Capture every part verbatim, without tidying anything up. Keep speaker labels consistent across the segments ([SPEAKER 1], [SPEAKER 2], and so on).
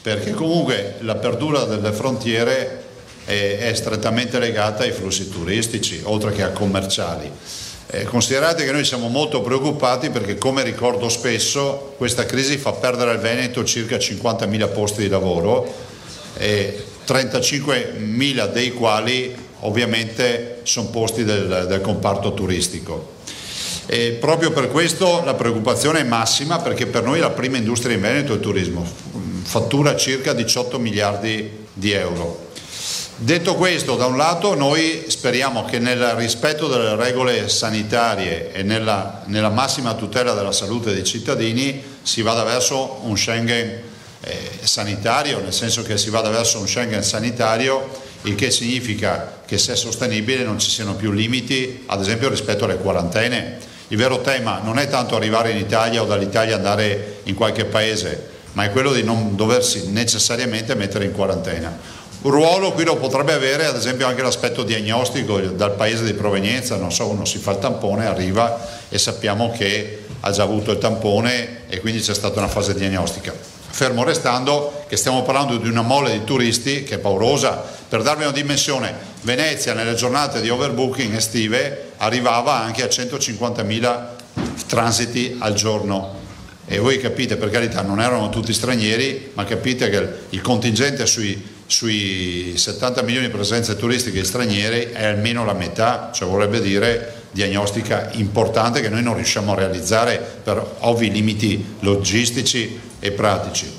[SPEAKER 1] perché comunque l'apertura delle frontiere è, è strettamente legata ai flussi turistici, oltre che a commerciali. Eh, considerate che noi siamo molto preoccupati perché, come ricordo spesso, questa crisi fa perdere al Veneto circa cinquantamila posti di lavoro, e trentacinquemila dei quali ovviamente sono posti del, del comparto turistico. E proprio per questo la preoccupazione è massima, perché per noi la prima industria in Veneto è il turismo, fattura circa diciotto miliardi di euro. Detto questo, da un lato noi speriamo che nel rispetto delle regole sanitarie e nella, nella massima tutela della salute dei cittadini si vada verso un Schengen eh, sanitario, nel senso che si vada verso un Schengen sanitario, il che significa che, se è sostenibile, non ci siano più limiti, ad esempio rispetto alle quarantene. Il vero tema non è tanto arrivare in Italia o dall'Italia andare in qualche paese, ma è quello di non doversi necessariamente mettere in quarantena. Un ruolo qui lo potrebbe avere ad esempio anche l'aspetto diagnostico dal paese di provenienza. Non so, uno si fa il tampone, arriva e sappiamo che ha già avuto il tampone e quindi c'è stata una fase diagnostica. Fermo restando che stiamo parlando di una mole di turisti che è paurosa. Per darvi una dimensione, Venezia nelle giornate di overbooking estive arrivava anche a centocinquantamila transiti al giorno. E voi capite, per carità, non erano tutti stranieri, ma capite che il contingente sui sui settanta milioni di presenze turistiche straniere è almeno la metà, cioè vorrebbe dire diagnostica importante che noi non riusciamo a realizzare per ovvi limiti logistici e pratici.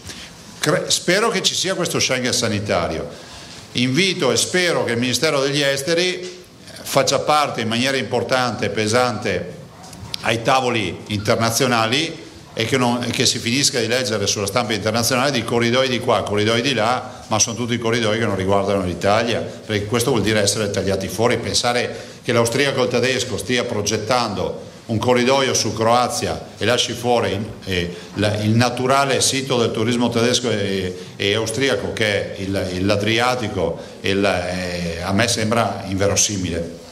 [SPEAKER 1] Spero che ci sia questo Schengen sanitario. Invito e spero che il Ministero degli Esteri faccia parte in maniera importante e pesante ai tavoli internazionali e che, non, che si finisca di leggere sulla stampa internazionale di corridoi di qua, corridoi di là, ma sono tutti corridoi che non riguardano l'Italia, perché questo vuol dire essere tagliati fuori. Pensare che l'austriaco e il tedesco stia progettando un corridoio su Croazia e lasci fuori eh, la, il naturale sito del turismo tedesco e, e austriaco che è il, l'Adriatico, il, eh, a me sembra inverosimile.